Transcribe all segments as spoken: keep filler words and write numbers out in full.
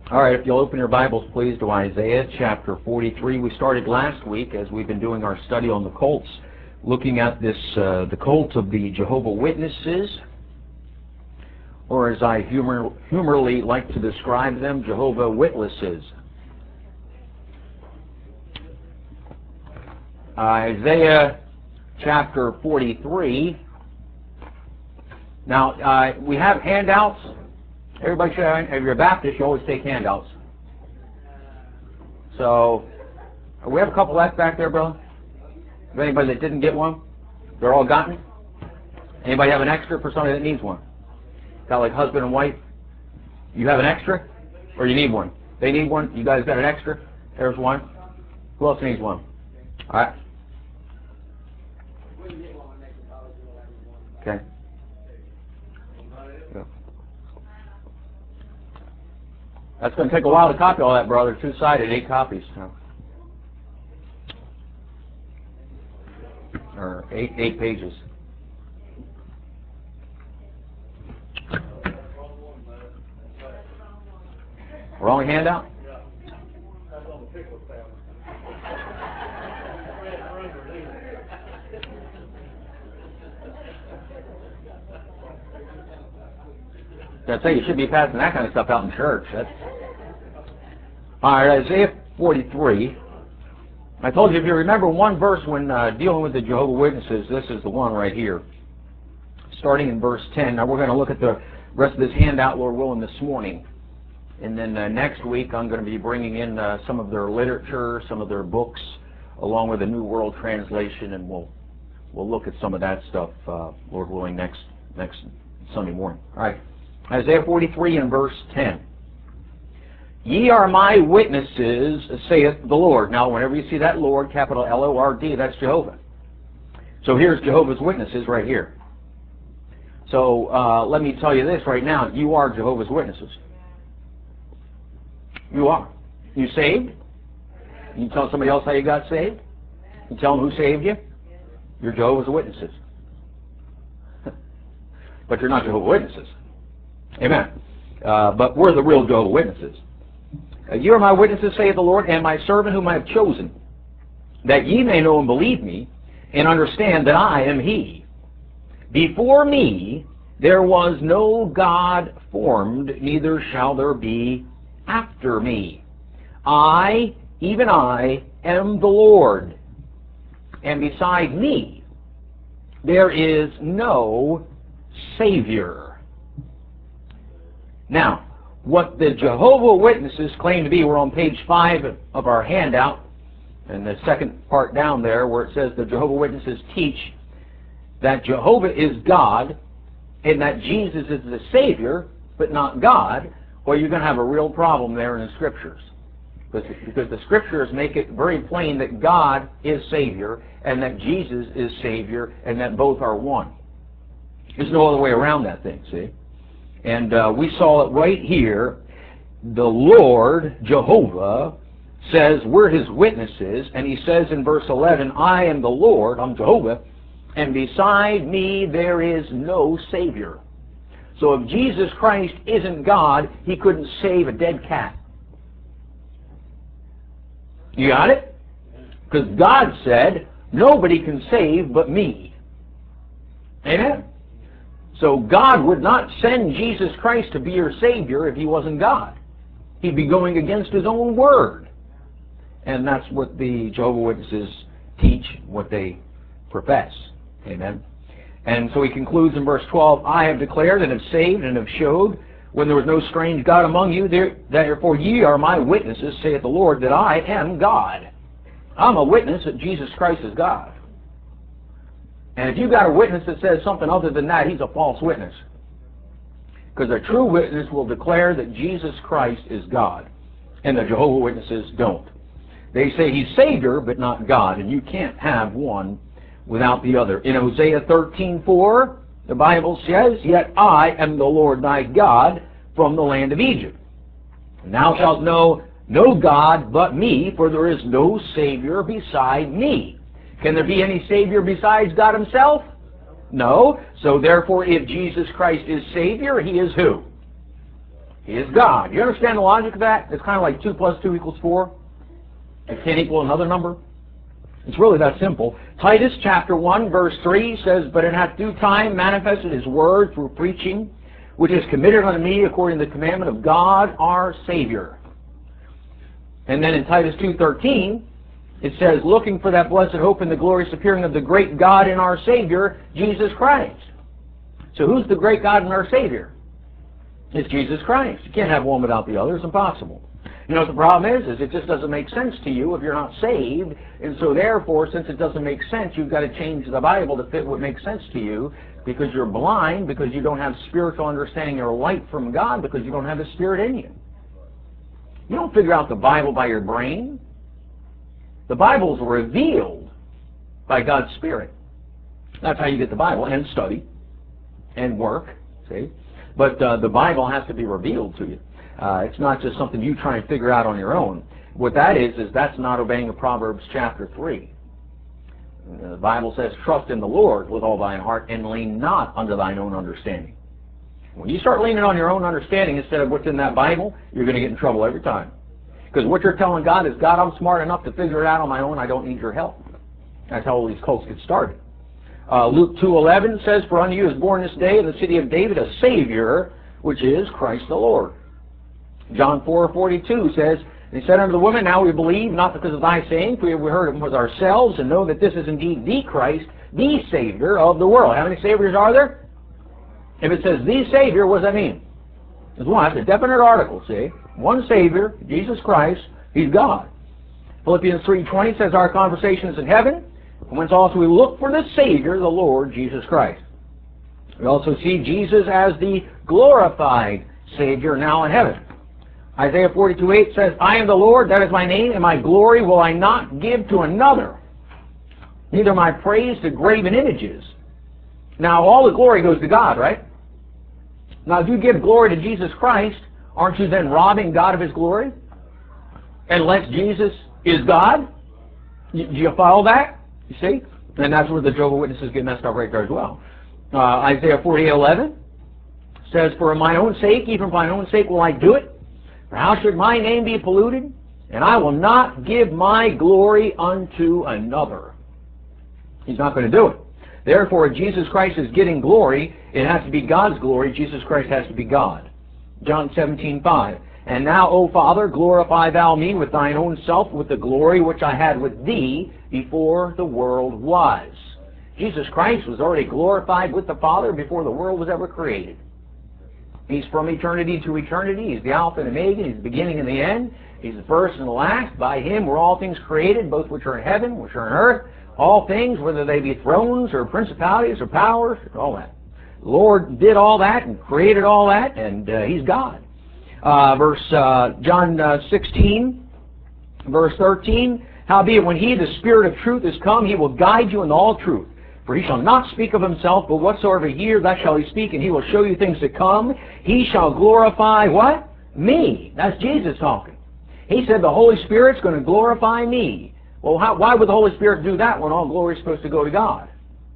All right, if you'll open your Bibles, please, to Isaiah chapter forty-three. We started last week, as we've been doing our study on the cults, looking at this, uh, the cult of the Jehovah Witnesses, or as I humor, humorly like to describe them, Jehovah Witnesses. Uh, Isaiah chapter forty-three. Now, uh, we have handouts. Everybody should have, if you're a Baptist, you always take handouts. So, we have a couple left back there, brother. If anybody that didn't get one, they're all gotten. Anybody have an extra for somebody that needs one? Got like husband and wife? You have an extra? Or you need one? They need one? You guys got an extra? There's one. Who else needs one? Alright. Okay. That's going to take a while to copy all that, brother. Two-sided, eight copies. Or eight, eight pages. Wrong handout? I say you should be passing that kind of stuff out in church. That's... All right, Isaiah forty-three. I told you, if you remember one verse when uh, dealing with the Jehovah's Witnesses, this is the one right here. Starting in verse ten. Now we're going to look at the rest of this handout, Lord willing, this morning. And then uh, next week I'm going to be bringing in uh, some of their literature, some of their books, along with a New World Translation, and we'll we'll look at some of that stuff, uh, Lord willing, next next Sunday morning. All right. Isaiah forty-three and verse ten. Ye are my witnesses, saith the Lord. Now, whenever you see that Lord, capital L O R D, that's Jehovah. So here's Jehovah's Witnesses right here. So uh, let me tell you this right now. You are Jehovah's Witnesses. You are. You saved? You tell somebody else how you got saved? You tell them who saved you? You're Jehovah's Witnesses. But you're not Jehovah's Witnesses. Amen. Uh, but we're the real Jehovah's Witnesses. Uh, you are my witnesses, saith the Lord, and my servant whom I have chosen, that ye may know and believe me, and understand that I am he. Before me there was no God formed, neither shall there be after me. I, even I, am the Lord, and beside me there is no Savior. Now, what the Jehovah's Witnesses claim to be, we're on page five of our handout, and the second part down there where it says the Jehovah's Witnesses teach that Jehovah is God and that Jesus is the Savior, but not God. Well, you're going to have a real problem there in the Scriptures. Because, because the Scriptures make it very plain that God is Savior and that Jesus is Savior and that both are one. There's no other way around that thing, see? And uh, we saw it right here. The Lord, Jehovah, says we're His witnesses, and He says in verse eleven, I am the Lord, I'm Jehovah, and beside me there is no Savior. So if Jesus Christ isn't God, He couldn't save a dead cat. You got it? Because God said, nobody can save but me. Amen? So God would not send Jesus Christ to be your Savior if He wasn't God. He'd be going against His own Word. And that's what the Jehovah's Witnesses teach, what they profess. Amen? And so he concludes in verse twelve, I have declared and have saved and have showed when there was no strange God among you, there, therefore ye are my witnesses, saith the Lord, that I am God. I'm a witness that Jesus Christ is God. And if you've got a witness that says something other than that, he's a false witness. Because a true witness will declare that Jesus Christ is God. And the Jehovah's Witnesses don't. They say he's Savior, but not God. And you can't have one without the other. In Hosea thirteen four, the Bible says, Yet I am the Lord thy God from the land of Egypt. And thou shalt know no God but me, for there is no Savior beside me. Can there be any Savior besides God Himself? No. So therefore, if Jesus Christ is Savior, He is who? He is God. You understand the logic of that? It's kind of like two plus two equals four. It can't equal another number. It's really that simple. Titus chapter one verse three says, "But in that due time manifested His word through preaching, which is committed unto me according to the commandment of God our Savior." And then in Titus two thirteen, it says, "Looking for that blessed hope and the glorious appearing of the great God and our Savior, Jesus Christ." So who's the great God and our Savior? It's Jesus Christ. You can't have one without the other. It's impossible. You know what the problem is? Is it just doesn't make sense to you if you're not saved. And so therefore, since it doesn't make sense, you've got to change the Bible to fit what makes sense to you, because you're blind, because you don't have spiritual understanding or light from God, because you don't have the Spirit in you. You don't figure out the Bible by your brain. The Bible's revealed by God's Spirit. That's how you get the Bible, and study, and work, see? But uh, the Bible has to be revealed to you. Uh, it's not just something you try and figure out on your own. What that is, is that's not obeying the Proverbs chapter three. Uh, the Bible says, "Trust in the Lord with all thine heart, and lean not unto thine own understanding." When you start leaning on your own understanding instead of what's in that Bible, you're going to get in trouble every time. Because what you're telling God is, "God, I'm smart enough to figure it out on my own. I don't need your help." That's how all these cults get started. Uh, Luke two eleven says, "For unto you is born this day in the city of David a Savior, which is Christ the Lord." John four forty-two says, "And he said unto the woman, Now we believe, not because of thy saying, for we have heard it with ourselves, and know that this is indeed the Christ, the Savior of the world." How many Saviors are there? If it says the Savior, what does that mean? There's one. That's a definite article, see? One Savior, Jesus Christ. He's God. Philippians three twenty says, "Our conversation is in heaven, from whence also we look for the Savior, the Lord Jesus Christ." We also see Jesus as the glorified Savior now in heaven. Isaiah forty-two eight says, "I am the Lord, that is my name, and my glory will I not give to another, neither my praise to graven images." Now, all the glory goes to God, right? Now, if you give glory to Jesus Christ, aren't you then robbing God of His glory? Unless Jesus is God? Do you follow that? You see? And that's where the Jehovah's Witnesses get messed up right there as well. Uh, Isaiah forty-eight eleven says, "For my own sake, even for my own sake will I do it. For how should my name be polluted? And I will not give my glory unto another." He's not going to do it. Therefore, if Jesus Christ is getting glory, it has to be God's glory. Jesus Christ has to be God. John seventeen five. "And now, O Father, glorify thou me with thine own self, with the glory which I had with thee before the world was." Jesus Christ was already glorified with the Father before the world was ever created. He's from eternity to eternity. He's the Alpha and Omega. He's the beginning and the end. He's the first and the last. By Him were all things created, both which are in heaven, which are in earth. All things, whether they be thrones or principalities or powers, all that. The Lord did all that and created all that, and uh, He's God. Uh, verse uh, John uh, sixteen, verse thirteen, "Howbeit when He, the Spirit of truth, is come, He will guide you into all truth. For He shall not speak of Himself, but whatsoever He hears, that shall He speak, and He will show you things to come. He shall glorify" what? Me. That's Jesus talking. He said the Holy Spirit's going to glorify me. Well, how, why would the Holy Spirit do that when all glory is supposed to go to God?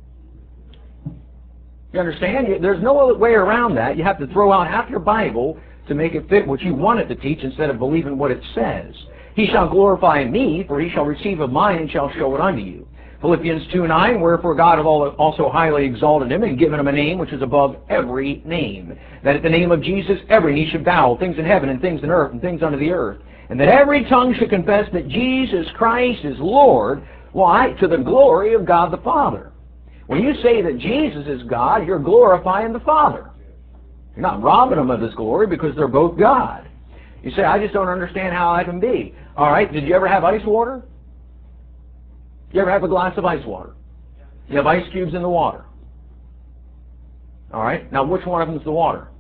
You understand? There's no other way around that. You have to throw out half your Bible to make it fit what you want it to teach instead of believing what it says. "He shall glorify me, for He shall receive of mine and shall show it unto you." Philippians two nine, "Wherefore God hath also highly exalted Him, and given Him a name which is above every name, that at the name of Jesus every knee should bow, things in heaven and things in earth and things under the earth, and that every tongue should confess that Jesus Christ is Lord." Why? To the glory of God the Father. When you say that Jesus is God, you're glorifying the Father. You're not robbing Him of His glory, because they're both God. You say, "I just don't understand how that can be." All right, did you ever have ice water? You ever have a glass of ice water? You have ice cubes in the water. All right, now which one of them is the water?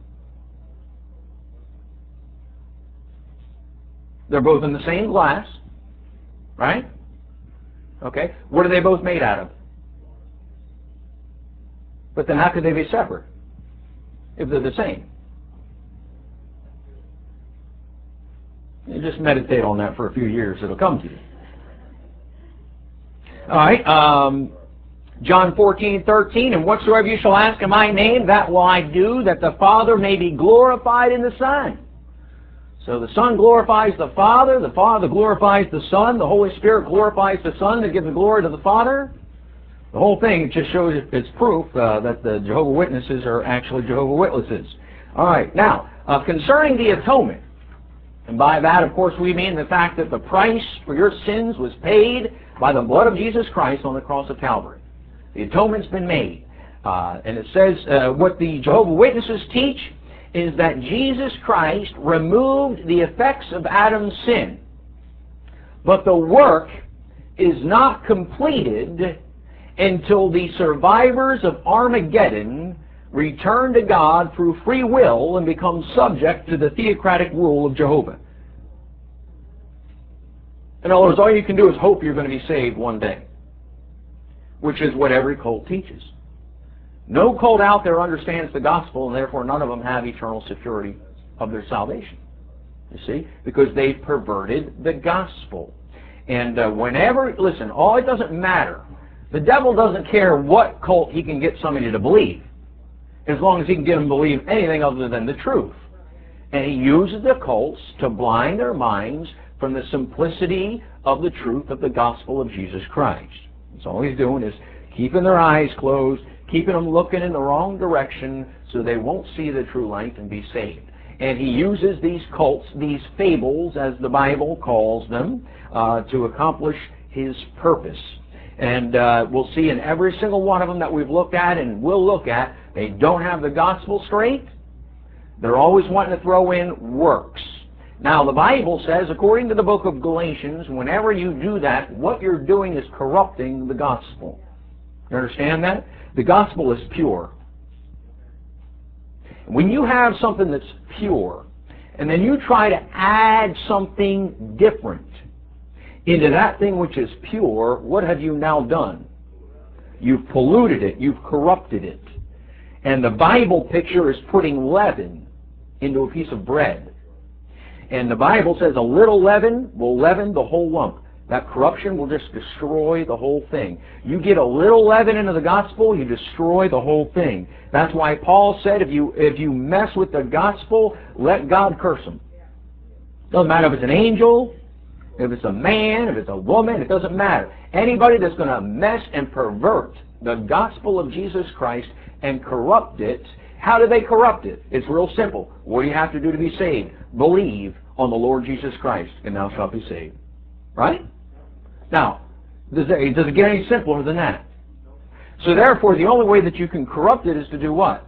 They're both in the same glass, right? Okay, what are they both made out of? But then how could they be separate if they're the same? You just meditate on that for a few years, it'll come to you. All right, um, John fourteen thirteen, "And whatsoever you shall ask in my name, that will I do, that the Father may be glorified in the Son." So the Son glorifies the Father, the Father glorifies the Son, the Holy Spirit glorifies the Son to give the glory to the Father. The whole thing, it just shows it's proof uh, that the Jehovah's Witnesses are actually Jehovah's Witnesses. All right, now, uh, concerning the atonement, and by that, of course, we mean the fact that the price for your sins was paid by the blood of Jesus Christ on the cross of Calvary. The atonement's been made. Uh, and it says uh, what the Jehovah's Witnesses teach is that Jesus Christ removed the effects of Adam's sin. But the work is not completed until the survivors of Armageddon return to God through free will and become subject to the theocratic rule of Jehovah. In other words, all you can do is hope you're going to be saved one day, which is what every cult teaches. No cult out there understands the gospel, and therefore none of them have eternal security of their salvation. You see? Because they've perverted the gospel. And uh, whenever, listen, all it doesn't matter. The devil doesn't care what cult he can get somebody to believe, as long as he can get them to believe anything other than the truth. And he uses the cults to blind their minds from the simplicity of the truth of the gospel of Jesus Christ. That's all he's doing, is keeping their eyes closed, keeping them looking in the wrong direction so they won't see the true light and be saved. And he uses these cults, these fables, as the Bible calls them, uh, to accomplish his purpose. And uh, we'll see in every single one of them that we've looked at and will look at, they don't have the gospel straight. They're always wanting to throw in works. Now, the Bible says, according to the book of Galatians, whenever you do that, what you're doing is corrupting the gospel. You understand that? The gospel is pure. When you have something that's pure, and then you try to add something different into that thing which is pure, what have you now done? You've polluted it. You've corrupted it. And the Bible picture is putting leaven into a piece of bread. And the Bible says a little leaven will leaven the whole lump. That corruption will just destroy the whole thing. You get a little leaven into the gospel, you destroy the whole thing. That's why Paul said, if you if you mess with the gospel, let God curse them. Doesn't matter if it's an angel, if it's a man, if it's a woman, it doesn't matter. Anybody that's going to mess and pervert the gospel of Jesus Christ and corrupt it, how do they corrupt it? It's real simple. What do you have to do to be saved? Believe on the Lord Jesus Christ, and thou shalt be saved. Right? Now, does it, does it get any simpler than that? So therefore, the only way that you can corrupt it is to do what?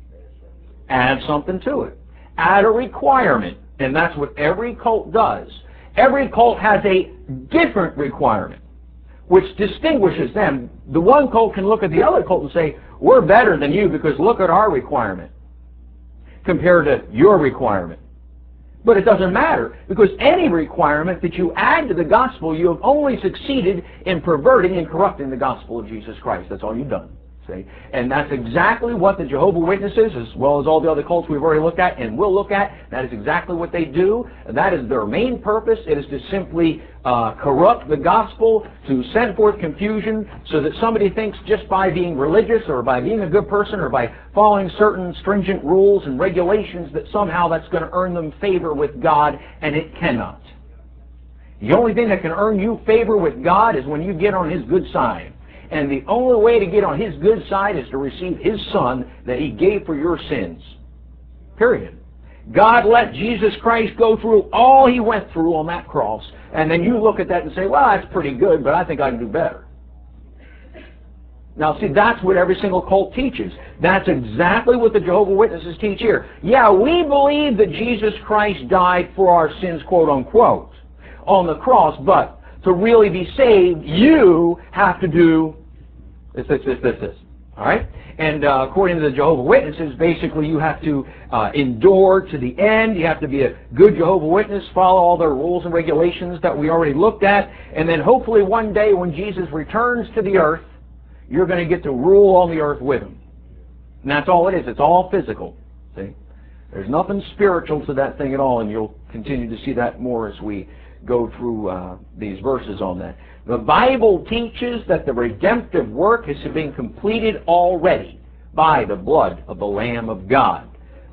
Add something to it. Add a requirement. And that's what every cult does. Every cult has a different requirement, which distinguishes them. The one cult can look at the other cult and say, we're better than you because look at our requirement compared to your requirement. But it doesn't matter, because any requirement that you add to the gospel, you have only succeeded in perverting and corrupting the gospel of Jesus Christ. That's all you've done. See? And that's exactly what the Jehovah's Witnesses, as well as all the other cults we've already looked at and will look at, that is exactly what they do. That is their main purpose. It is to simply uh, corrupt the gospel, to send forth confusion, so that somebody thinks just by being religious or by being a good person or by following certain stringent rules and regulations that somehow that's going to earn them favor with God, and it cannot. The only thing that can earn you favor with God is when you get on His good side. And the only way to get on His good side is to receive His Son that He gave for your sins. Period. God let Jesus Christ go through all He went through on that cross, and then you look at that and say, well, that's pretty good, but I think I can do better. Now, see, that's what every single cult teaches. That's exactly what the Jehovah's Witnesses teach here. Yeah, we believe that Jesus Christ died for our sins, quote unquote, on the cross, but to really be saved, you have to do this, this, this, this, this. All right? And uh, according to the Jehovah's Witnesses, basically you have to uh, endure to the end. You have to be a good Jehovah's Witness, follow all their rules and regulations that we already looked at, and then hopefully one day when Jesus returns to the earth, you're going to get to rule on the earth with Him. And that's all it is. It's all physical. See? There's nothing spiritual to that thing at all, and you'll continue to see that more as we go through uh, these verses on that. The Bible teaches that the redemptive work has been completed already by the blood of the Lamb of God.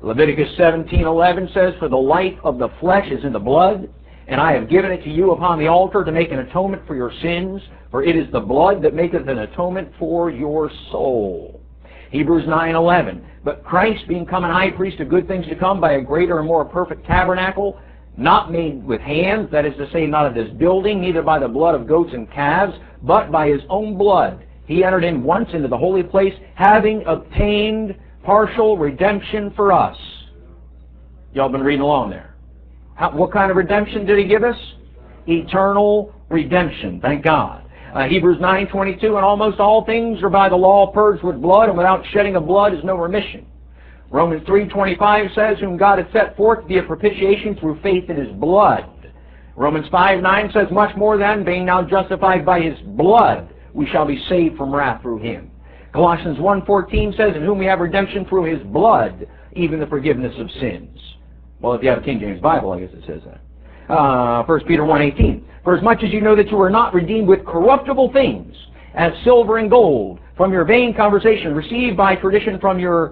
Leviticus seventeen eleven says, "For the life of the flesh is in the blood, and I have given it to you upon the altar to make an atonement for your sins, for it is the blood that maketh an atonement for your soul." Hebrews nine eleven, "But Christ, being come an high priest of good things to come, by a greater and more perfect tabernacle, not made with hands, that is to say, not of this building, neither by the blood of goats and calves, but by his own blood, he entered in once into the holy place, having obtained partial redemption for us." Y'all been reading along there. How, what kind of redemption did he give us? Eternal redemption. Thank God. Uh, Hebrews nine twenty-two, "And almost all things are by the law purged with blood, and without shedding of blood is no remission." Romans three twenty-five says, "Whom God hath set forth to be a propitiation through faith in his blood." Romans five nine says, "Much more then, being now justified by his blood, we shall be saved from wrath through him." Colossians one fourteen says, "In whom we have redemption through his blood, even the forgiveness of sins." Well, if you have a King James Bible, I guess it says that. Uh, First Peter one eighteen, "For as much as you know that you were not redeemed with corruptible things, as silver and gold, from your vain conversation received by tradition from your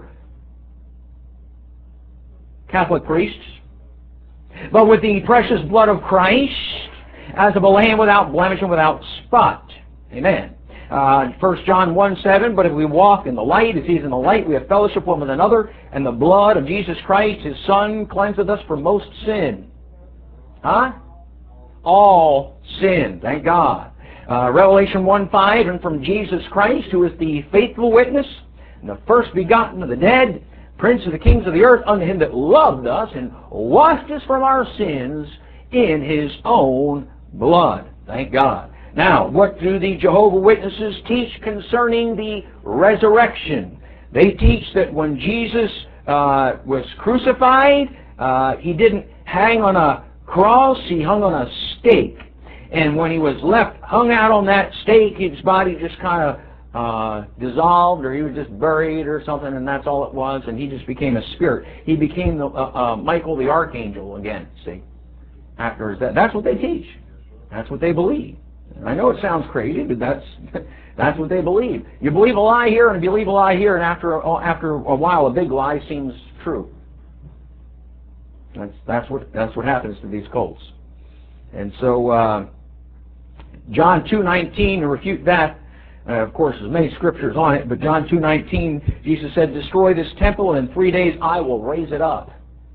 Catholic priests, but with the precious blood of Christ, as of a lamb without blemish and without spot." Amen. Uh, First John one seven, "But if we walk in the light, as he is in the light, we have fellowship one with another, and the blood of Jesus Christ, his Son, cleanseth us from most sin." Huh? All sin. Thank God. Uh, Revelation one five, "And from Jesus Christ, who is the faithful witness, and the first begotten of the dead, Prince of the kings of the earth, unto him that loved us, and washed us from our sins in his own blood." Thank God. Now, what do the Jehovah's Witnesses teach concerning the resurrection? They teach that when Jesus uh, was crucified, uh, he didn't hang on a cross, he hung on a stake. And when he was left hung out on that stake, his body just kind of uh, dissolved, or he was just buried or something, and that's all it was, and he just became a spirit. He became the, uh, uh, Michael the Archangel again, see? After that. That's what they teach. That's what they believe. I know it sounds crazy, but that's that's what they believe. You believe a lie here, and you believe a lie here, and after a, after a while, a big lie seems true. That's that's what that's what happens to these cults. And so, uh, John two nineteen, to refute that, uh, of course, there's many scriptures on it, but John two nineteen, Jesus said, "Destroy this temple, and in three days I will raise it up."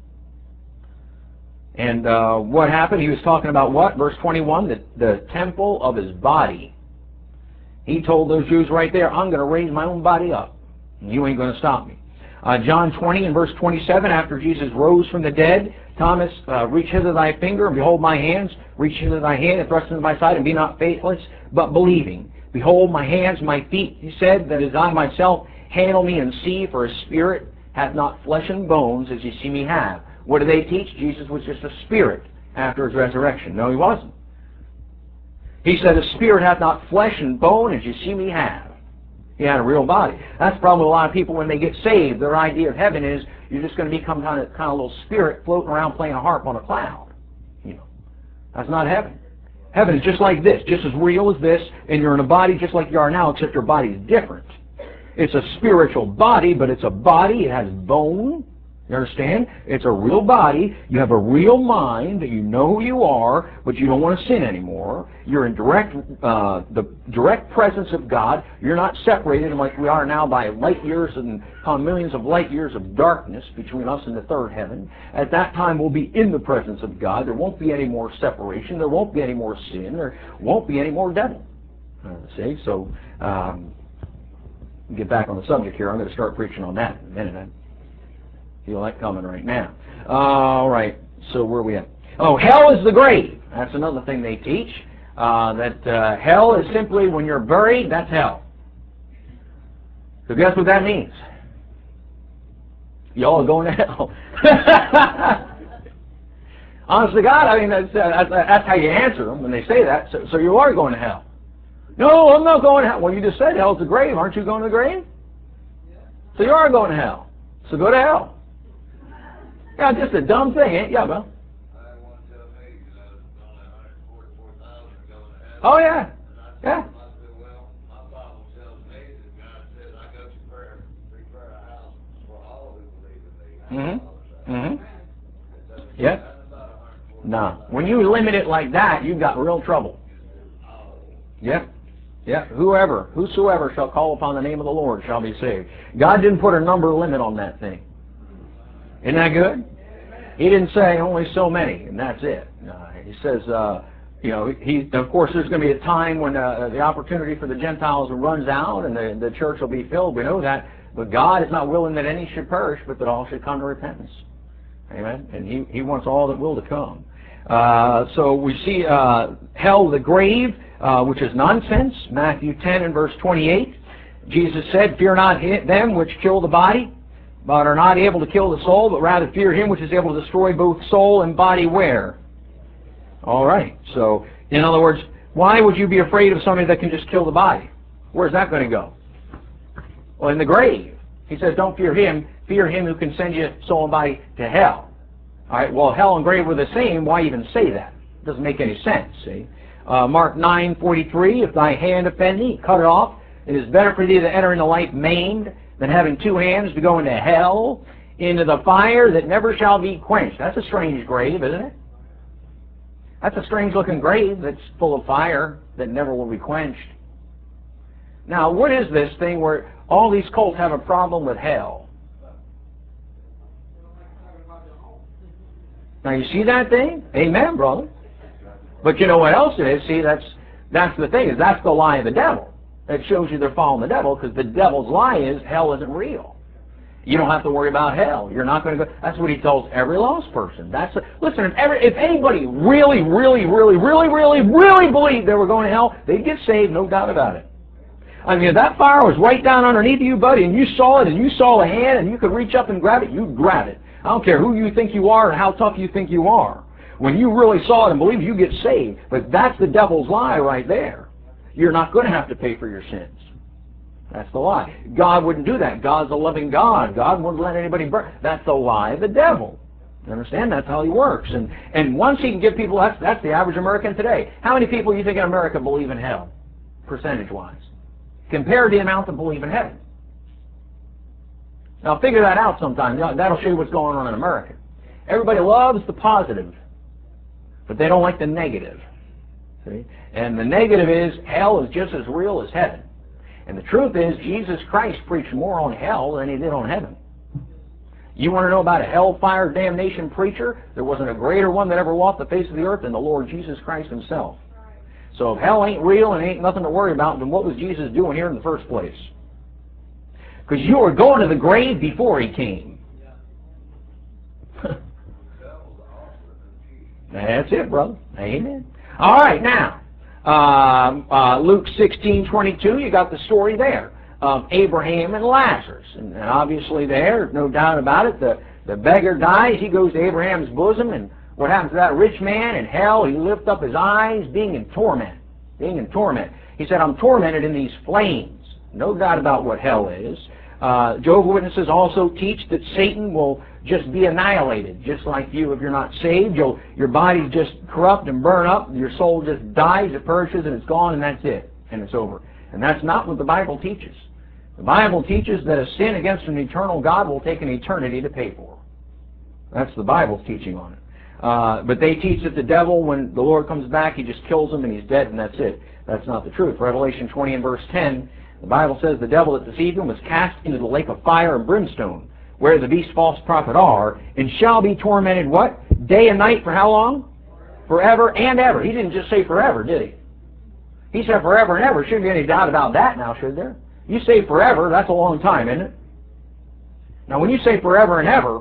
And uh, what happened? He was talking about what? Verse twenty-one, the, the temple of his body. He told those Jews right there, "I'm going to raise my own body up, and you ain't going to stop me." Uh, John twenty and verse twenty-seven, after Jesus rose from the dead, "Thomas, uh, reach hither thy finger, and behold my hands. Reach hither thy hand, and thrust into my side, and be not faithless, but believing. Behold my hands, my feet," he said, "that is I myself. Handle me and see, for a spirit hath not flesh and bones, as ye see me have." What do they teach? Jesus was just a spirit after his resurrection. No, he wasn't. He said, "A spirit hath not flesh and bone, as you see me have." He had a real body. That's the problem with a lot of people when they get saved. Their idea of heaven is you're just going to become kind of, kind of a little spirit floating around playing a harp on a cloud. You know, that's not heaven. Heaven is just like this, just as real as this, and you're in a body just like you are now, except your body is different. It's a spiritual body, but it's a body. It has bone. You understand? It's a real body. You have a real mind that you know who you are, but you don't want to sin anymore. You're in direct, uh, the direct presence of God. You're not separated like we are now by light years and upon millions of light years of darkness between us and the third heaven. At that time, we'll be in the presence of God. There won't be any more separation. There won't be any more sin. There won't be any more devil. Uh, see? So, um, get back on the subject here. I'm going to start preaching on that in a minute. Feel like coming right now. Uh, all right, so where are we at? Oh, hell is the grave. That's another thing they teach. Uh, that uh, hell is simply when you're buried, that's hell. So guess what that means? Y'all are going to hell. Honest to God, I mean, that's, uh, that's how you answer them when they say that. So, so you are going to hell. No, I'm not going to hell. Well, you just said hell's the grave. Aren't you going to the grave? So you are going to hell. So go to hell. Yeah, just a dumb thing, ain't it? Yeah, well. Oh, yeah. Yeah. Mm-hmm. Mm-hmm. Yeah. No. When you limit it like that, you've got real trouble. Yeah. Yeah. Whoever, whosoever shall call upon the name of the Lord shall be saved. God didn't put a number limit on that thing. Isn't that good? He didn't say only so many, and that's it. Uh, he says, uh, you know, he, of course, there's going to be a time when uh, the opportunity for the Gentiles runs out and the, the church will be filled. We know that. But God is not willing that any should perish, but that all should come to repentance. Amen? And He, he wants all that will to come. Uh, so we see uh, hell, the grave, uh, which is nonsense. Matthew ten and verse twenty-eight. Jesus said, fear not them which kill the body, but are not able to kill the soul, but rather fear Him which is able to destroy both soul and body where? All right. So, in other words, why would you be afraid of somebody that can just kill the body? Where's that going to go? Well, in the grave. He says, don't fear him. Fear him who can send you soul and body to hell. All right. Well, hell and grave were the same. Why even say that? It doesn't make any sense, see? Uh, Mark nine forty-three, if thy hand offend thee, cut it off. It is better for thee to enter into life maimed than having two hands to go into hell, into the fire that never shall be quenched. That's a strange grave, isn't it? That's a strange looking grave that's full of fire that never will be quenched. Now, what is this thing where all these cults have a problem with hell? Now, you see that thing? Amen, brother. But you know what else it is? See, that's, that's the thing, is that's the lie of the devil. It shows you they're following the devil, because the devil's lie is hell isn't real. You don't have to worry about hell. You're not going to go. That's what he tells every lost person. That's a, listen. If, every, if anybody really, really, really, really, really, really believed they were going to hell, they'd get saved, no doubt about it. I mean, if that fire was right down underneath you, buddy, and you saw it, and you saw a hand, and you could reach up and grab it, you'd grab it. I don't care who you think you are and how tough you think you are. When you really saw it and believed, you get saved. But that's the devil's lie right there. You're not going to have to pay for your sins. That's the lie. God wouldn't do that. God's a loving God. God wouldn't let anybody burn. That's the lie of the devil. You understand? That's how he works. And and once he can give people, that's, that's the average American today. How many people do you think in America believe in hell, percentage-wise, compared to the amount that believe in heaven? Now figure that out sometime. That'll show you what's going on in America. Everybody loves the positive, but they don't like the negative. See? And the negative is hell is just as real as heaven. And the truth is, Jesus Christ preached more on hell than he did on heaven. You want to know about a hellfire damnation preacher? There wasn't a greater one that ever walked the face of the earth than the Lord Jesus Christ himself. So if hell ain't real and ain't nothing to worry about, then what was Jesus doing here in the first place? Because you were going to the grave before he came. That's it, brother. Amen. All right, now. Uh, uh, Luke sixteen twenty-two, you got the story there of Abraham and Lazarus. And, and obviously there, no doubt about it, the, the beggar dies, he goes to Abraham's bosom, and what happens to that rich man in hell? He lifts up his eyes, being in torment. Being in torment. He said, I'm tormented in these flames. No doubt about what hell is. Uh, Jehovah's Witnesses also teach that Satan will just be annihilated, just like you. If you're not saved, you'll, your body just corrupt and burn up, your soul just dies, it perishes, and it's gone, and that's it, and it's over. And that's not what the Bible teaches. The Bible teaches that a sin against an eternal God will take an eternity to pay for. That's the Bible's teaching on it. Uh, but they teach that the devil, when the Lord comes back, he just kills him and he's dead, and that's it. That's not the truth. Revelation twenty and verse ten, the Bible says the devil that deceived him was cast into the lake of fire and brimstone, where the beast false prophet are, and shall be tormented, what? Day and night for how long? Forever and ever. He didn't just say forever, did he? He said forever and ever. Shouldn't be any doubt about that now, should there? You say forever, that's a long time, isn't it? Now, when you say forever and ever,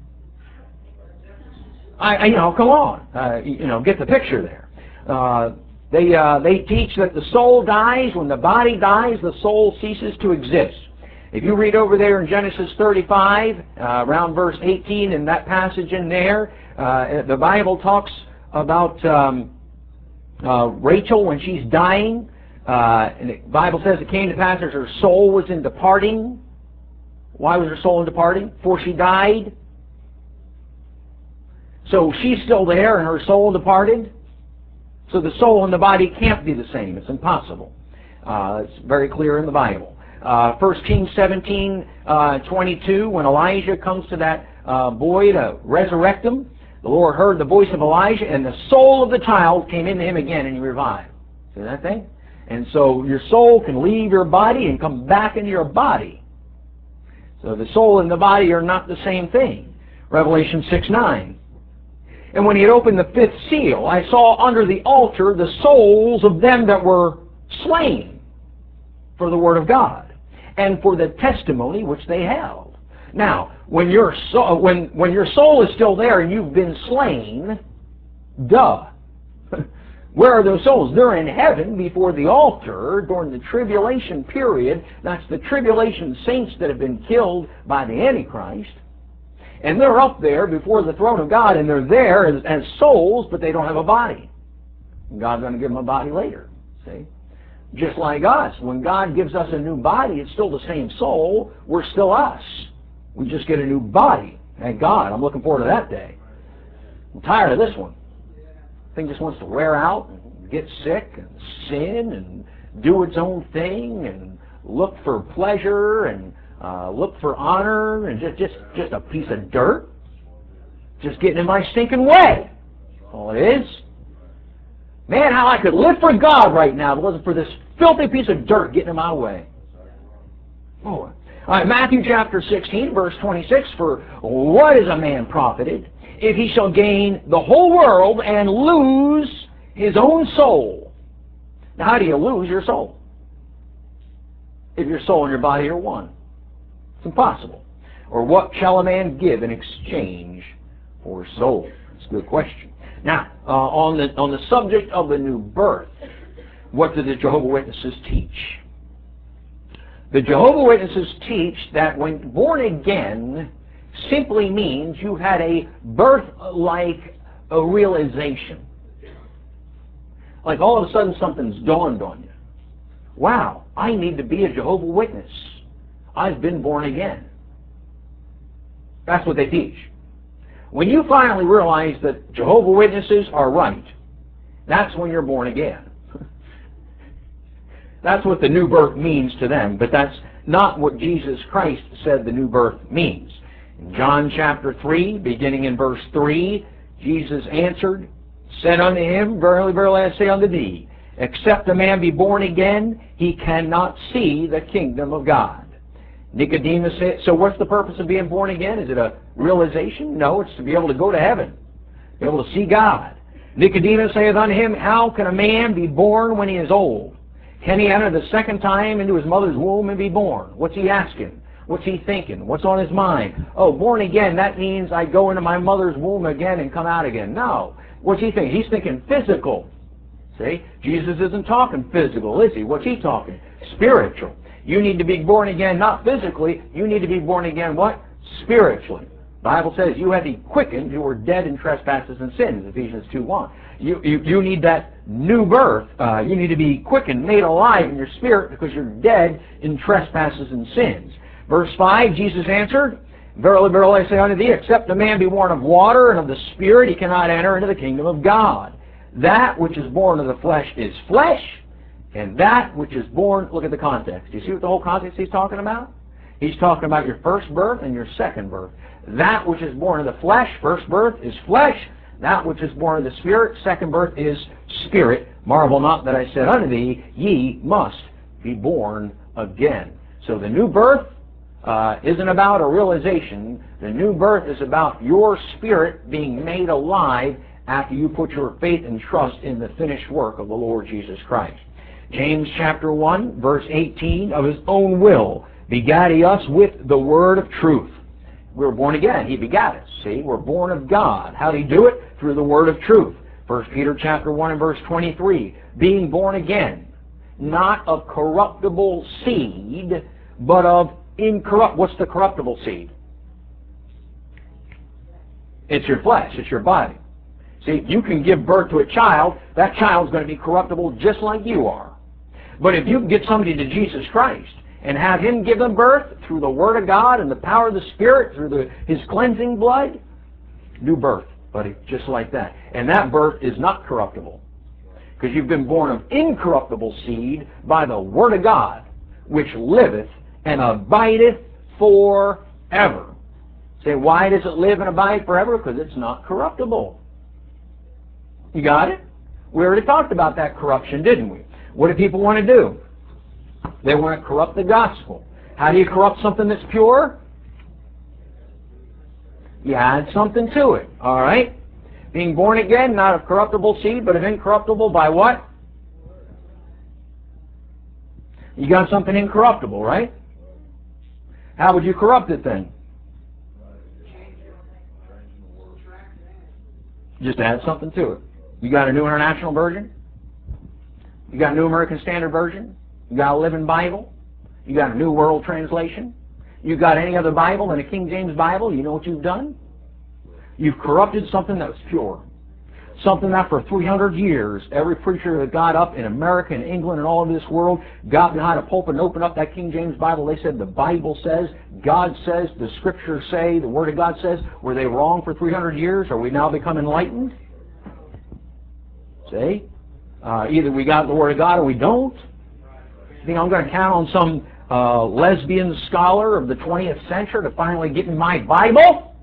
I, I you know, come on, uh, you know, get the picture there. Uh, they uh, they teach that the soul dies. When the body dies, the soul ceases to exist. If you read over there in Genesis thirty-five, uh, around verse eighteen, in that passage in there, uh, the Bible talks about um, uh, Rachel when she's dying. Uh, and the Bible says it came to pass as her soul was in departing. Why was her soul in departing? For she died. So she's still there and her soul departed. So the soul and the body can't be the same. It's impossible. Uh, it's very clear in the Bible. Uh, First Kings seventeen, uh, twenty-two, when Elijah comes to that uh, boy to resurrect him. The Lord heard the voice of Elijah, and the soul of the child came into him again, and he revived. See that thing? And so your soul can leave your body and come back into your body. So the soul and the body are not the same thing. Revelation six nine. And when he had opened the fifth seal, I saw under the altar the souls of them that were slain for the word of God and for the testimony which they held. Now, when your soul, when, when your soul is still there and you've been slain, duh. Where are those souls? They're in heaven before the altar during the tribulation period. That's the tribulation saints that have been killed by the Antichrist. And they're up there before the throne of God, and they're there as, as souls, but they don't have a body. God's going to give them a body later. See? Just like us. When God gives us a new body, it's still the same soul. We're still us. We just get a new body. Thank God. I'm looking forward to that day. I'm tired of this one. Thing just wants to wear out and get sick and sin and do its own thing and look for pleasure and uh, look for honor and just, just, just a piece of dirt. Just getting in my stinking way. That's all it is. Man, how I could live for God right now if it wasn't for this filthy piece of dirt getting in my way. Oh. All right, Matthew chapter sixteen, verse twenty-six, for what is a man profited if he shall gain the whole world and lose his own soul? Now, how do you lose your soul? If your soul and your body are one. It's impossible. Or what shall a man give in exchange for his soul? That's a good question. Now, uh, on the on the subject of the new birth, what do the Jehovah's Witnesses teach? The Jehovah's Witnesses teach that when born again simply means you had a birth like a realization. Like all of a sudden something's dawned on you. Wow, I need to be a Jehovah's Witness. I've been born again. That's what they teach. When you finally realize that Jehovah's Witnesses are right, that's when you're born again. That's what the new birth means to them, but that's not what Jesus Christ said the new birth means. In John chapter three, beginning in verse three, Jesus answered, said unto him, Verily, verily, I say unto thee, except a man be born again, he cannot see the kingdom of God. Nicodemus said, so what's the purpose of being born again? Is it a realization? No, it's to be able to go to heaven, be able to see God. Nicodemus saith unto him, how can a man be born when he is old? Can he enter the second time into his mother's womb and be born? What's he asking? What's he thinking? What's on his mind? Oh, born again, that means I go into my mother's womb again and come out again. No. What's he thinking? He's thinking physical. See? Jesus isn't talking physical, is he? What's he talking? Spiritual. You need to be born again, not physically. You need to be born again, what? Spiritually. The Bible says you had to be quickened, you were dead in trespasses and sins, Ephesians two one. You, you, you need that new birth. Uh, you need to be quickened, made alive in your spirit because you're dead in trespasses and sins. Verse five, Jesus answered, Verily, verily, I say unto thee, except a man be born of water and of the Spirit, he cannot enter into the kingdom of God. That which is born of the flesh is flesh, and that which is born, look at the context. Do you see what the whole context he's talking about? He's talking about your first birth and your second birth. That which is born of the flesh, first birth, is flesh. That which is born of the Spirit, second birth, is spirit. Marvel not that I said unto thee, ye must be born again. So the new birth uh, isn't about a realization. The new birth is about your spirit being made alive after you put your faith and trust in the finished work of the Lord Jesus Christ. James chapter one, verse eighteen, of his own will begat he us with the word of truth. We were born again. He begat us. See, we're born of God. How did he do it? Through the word of truth. First Peter chapter one and verse twenty-three, being born again, not of corruptible seed, but of incorrupt. What's the corruptible seed? It's your flesh. It's your body. See, you can give birth to a child. That child's going to be corruptible just like you are. But if you can get somebody to Jesus Christ and have him give them birth through the Word of God and the power of the Spirit, through the, his cleansing blood, new birth, buddy, just like that. And that birth is not corruptible, because you've been born of incorruptible seed by the Word of God, which liveth and abideth forever. Say, why does it live and abide forever? Because it's not corruptible. You got it? We already talked about that corruption, didn't we? What do people want to do? They want to corrupt the gospel. How do you corrupt something that's pure? You add something to it. All right? Being born again, not of corruptible seed, but of incorruptible by what? You got something incorruptible, right? How would you corrupt it then? Just add something to it. You got a New International Version? You got a New American Standard Version? You got a Living Bible? You got a New World Translation? You got any other Bible than a King James Bible? You know what you've done? You've corrupted something that was pure. Something that for three hundred years, every preacher that got up in America and England and all of this world got behind a pulpit and opened up that King James Bible. They said the Bible says, God says, the Scriptures say, the Word of God says. Were they wrong for three hundred years? Are we now become enlightened? See? Uh, either we got the Word of God or we don't. You think I'm going to count on some uh, lesbian scholar of the twentieth century to finally get me my Bible?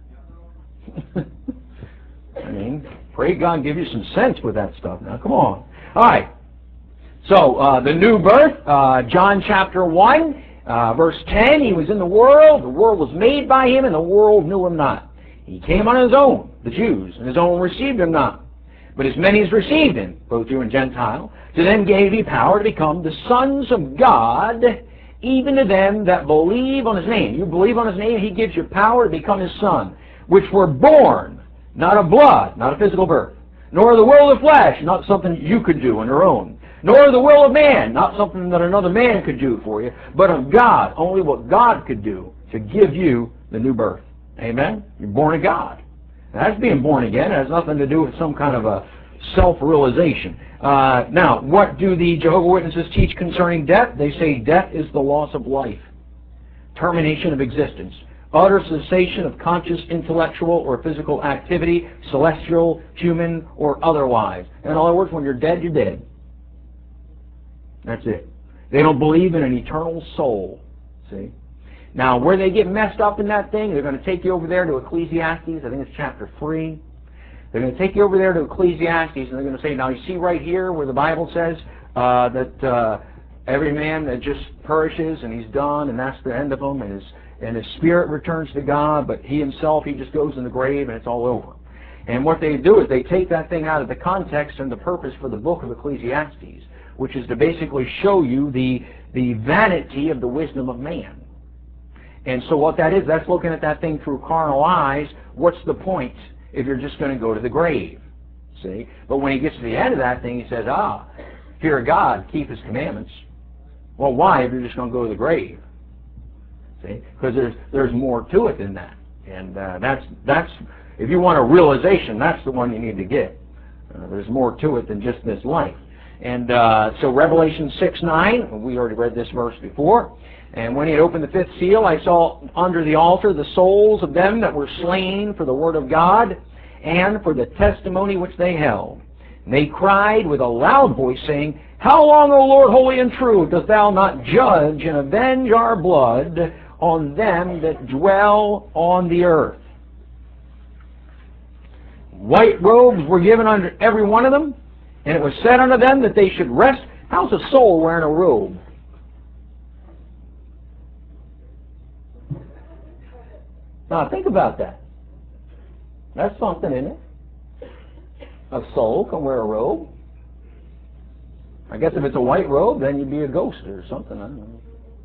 I mean, pray God give you some sense with that stuff. Now, come on. All right. So, uh, the new birth, uh, John chapter one, uh, verse ten, He was in the world, the world was made by Him, and the world knew Him not. He came on His own, the Jews, and His own received Him not. But as many as received Him, both Jew and Gentile, to them gave He power to become the sons of God, even to them that believe on His name. You believe on His name, He gives you power to become His son, which were born, not of blood, not a physical birth, nor the will of the flesh, not something you could do on your own, nor the will of man, not something that another man could do for you, but of God, only what God could do to give you the new birth. Amen? You're born of God. That's being born again. It has nothing to do with some kind of a self-realization. Uh, now, what do the Jehovah's Witnesses teach concerning death? They say death is the loss of life, termination of existence, utter cessation of conscious, intellectual, or physical activity, celestial, human, or otherwise. In other words, when you're dead, you're dead. That's it. They don't believe in an eternal soul. See? Now, where they get messed up in that thing, they're going to take you over there to Ecclesiastes. I think it's chapter three. They're going to take you over there to Ecclesiastes, and they're going to say, now, you see right here where the Bible says uh, that uh, every man that just perishes, and he's done, and that's the end of him, and his, and his spirit returns to God, but he himself, he just goes in the grave, and it's all over. And what they do is they take that thing out of the context and the purpose for the book of Ecclesiastes, which is to basically show you the, the vanity of the wisdom of man. And so what that is, that's looking at that thing through carnal eyes. What's the point if you're just going to go to the grave? See? But when he gets to the end of that thing, he says, ah, fear God, keep His commandments. Well, why if you're just going to go to the grave? See? Because there's, there's more to it than that. And uh, that's, that's, if you want a realization, that's the one you need to get. Uh, there's more to it than just this life. And uh, so Revelation six nine, we already read this verse before. And when he had opened the fifth seal, I saw under the altar the souls of them that were slain for the word of God and for the testimony which they held. And they cried with a loud voice, saying, How long, O Lord, holy and true, dost thou not judge and avenge our blood on them that dwell on the earth? White robes were given unto every one of them, and it was said unto them that they should rest. How's a soul wearing a robe? Now think about that. That's something, isn't it? A soul can wear a robe. I guess if it's a white robe, then you'd be a ghost or something. I don't know.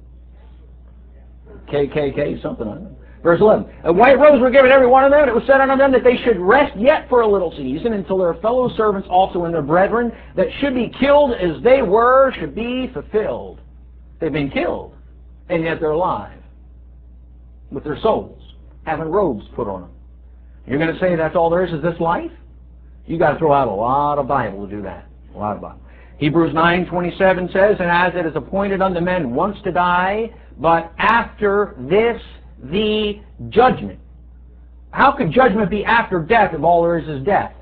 K K K, something. I don't know. Verse eleven. And white robes were given every one of them, and it was said unto them that they should rest yet for a little season until their fellow servants also and their brethren that should be killed as they were should be fulfilled. They've been killed, and yet they're alive with their souls, having robes put on them. You're going to say that's all there is is this life? You got to throw out a lot of Bible to do that. A lot of Bible. Hebrews nine twenty-seven says, And as it is appointed unto men once to die, but after this the judgment. How could judgment be after death if all there is is death?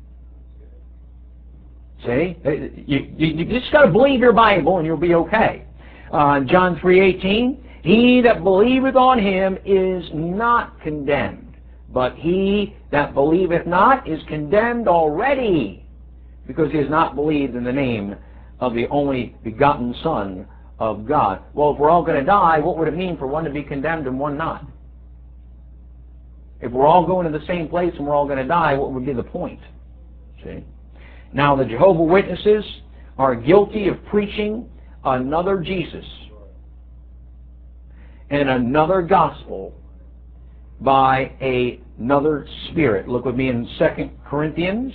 See? You, you, you just got to believe your Bible and you'll be okay. Uh, John three eighteen, He that believeth on him is not condemned, but he that believeth not is condemned already, because he has not believed in the name of the only begotten Son of God. Well, if we're all going to die, what would it mean for one to be condemned and one not? If we're all going to the same place and we're all going to die, what would be the point? See? Now, the Jehovah's Witnesses are guilty of preaching another Jesus and another gospel by a, another spirit. Look with me in Second Corinthians.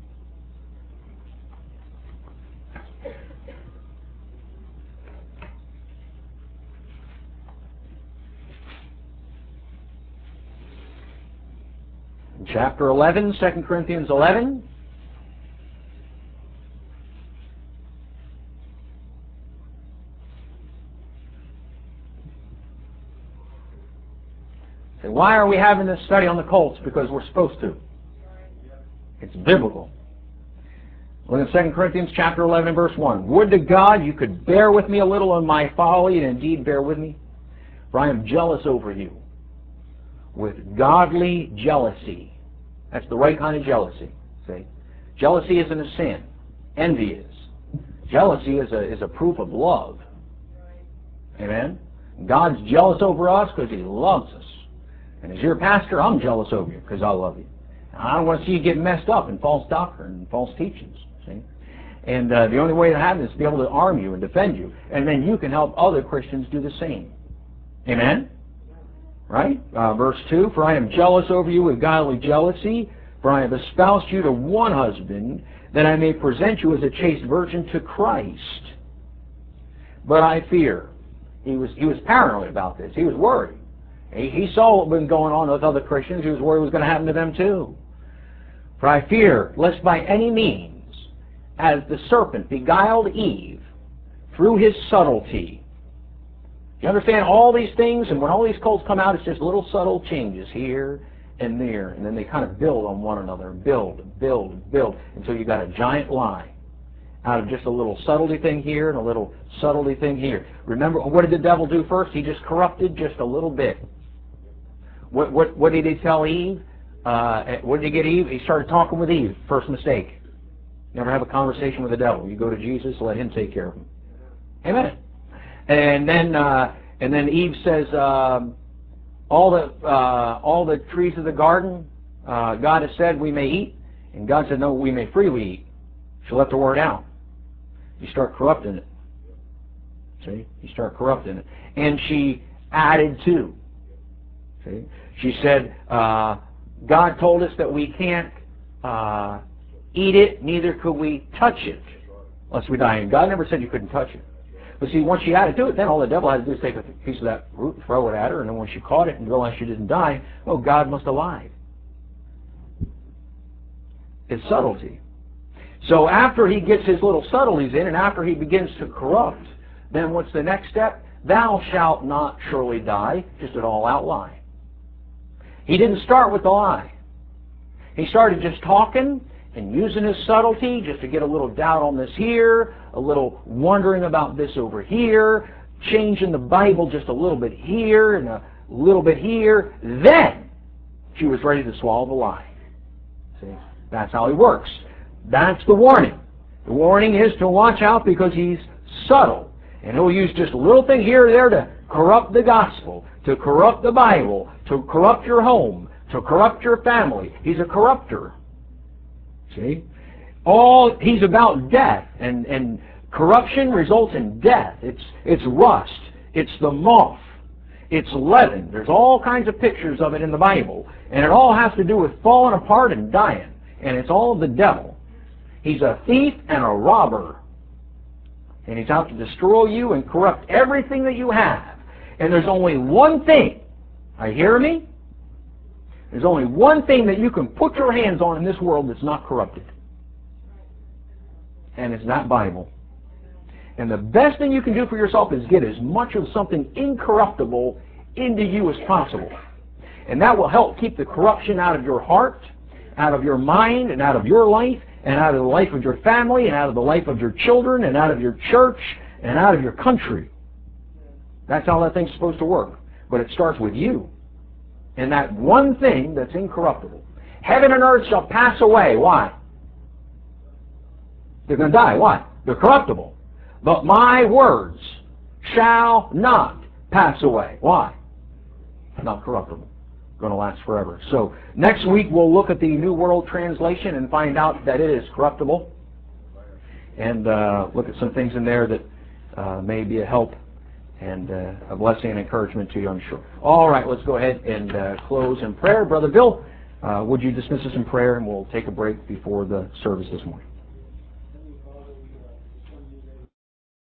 Chapter eleven, Second Corinthians eleven. So why are we having this study on the cults? Because we're supposed to. It's biblical. Look at Second Corinthians chapter eleven and verse one. Would to God you could bear with me a little in my folly, and indeed bear with me, for I am jealous over you with godly jealousy. That's the right kind of jealousy. See? Jealousy isn't a sin. Envy is. Jealousy is a, is a proof of love. Amen? God's jealous over us because He loves us. And as your pastor, I'm jealous over you because I love you. I don't want to see you get messed up in false doctrine and false teachings. See? And uh, the only way to have this is to be able to arm you and defend you. And then you can help other Christians do the same. Amen? Right? Uh, verse two, for I am jealous over you with godly jealousy, for I have espoused you to one husband, that I may present you as a chaste virgin to Christ. But I fear. He was, he was paranoid about this. He was worried. He, he saw what was going on with other Christians. He was worried what was going to happen to them too. For I fear, lest by any means, as the serpent beguiled Eve through his subtlety. You understand all these things, and when all these cults come out, it's just little subtle changes here and there, and then they kind of build on one another, build, and build, and build, until you got a giant lie out of just a little subtlety thing here and a little subtlety thing here. Remember, what did the devil do first? He just corrupted just a little bit. What, what, what did he tell Eve? Uh, what did he get Eve? He started talking with Eve. First mistake. Never have a conversation with the devil. You go to Jesus, let Him take care of him. Amen. And then, uh, and then Eve says, um, all the uh, all the trees of the garden, uh, God has said we may eat, and God said no, we may freely eat. She left the word out. You start corrupting it. See, you start corrupting it, and she added to. See, she said, uh, God told us that we can't uh, eat it, neither could we touch it, lest we die. And God never said you couldn't touch it. But see, once she added to it, then all the devil had to do is take a piece of that root and throw it at her, and then when she caught it and realized she didn't die, oh, God must have lied. It's subtlety. So after he gets his little subtleties in, and after he begins to corrupt, then what's the next step? Thou shalt not surely die, just an all-out lie. He didn't start with the lie. He started just talking and using his subtlety just to get a little doubt on this here, a little wondering about this over here, changing the Bible just a little bit here and a little bit here. Then she was ready to swallow the lie. See, that's how he works. That's the warning. The warning is to watch out because he's subtle. And he'll use just a little thing here or there to corrupt the gospel, to corrupt the Bible, to corrupt your home, to corrupt your family. He's a corrupter. See? All he's about death, and, and corruption results in death. It's it's rust. It's the moth. It's leaven. There's all kinds of pictures of it in the Bible. And it all has to do with falling apart and dying. And it's all the devil. He's a thief and a robber. And he's out to destroy you and corrupt everything that you have. And there's only one thing. Are you hearing me? There's only one thing that you can put your hands on in this world that's not corrupted. And it's that Bible. And the best thing you can do for yourself is get as much of something incorruptible into you as possible. And that will help keep the corruption out of your heart, out of your mind, and out of your life, and out of the life of your family, and out of the life of your children, and out of your church, and out of your country. That's how that thing's supposed to work. But it starts with you. And that one thing that's incorruptible. Heaven and earth shall pass away. Why? They're going to die. Why? They're corruptible. But my words shall not pass away. Why? Not corruptible. Going to last forever. So next week we'll look at the New World Translation and find out that it is corruptible. And uh, look at some things in there that uh, may be a help and uh, a blessing and encouragement to you, I'm sure. All right, let's go ahead and uh, close in prayer. Brother Bill, uh, would you dismiss us in prayer, and we'll take a break before the service this morning.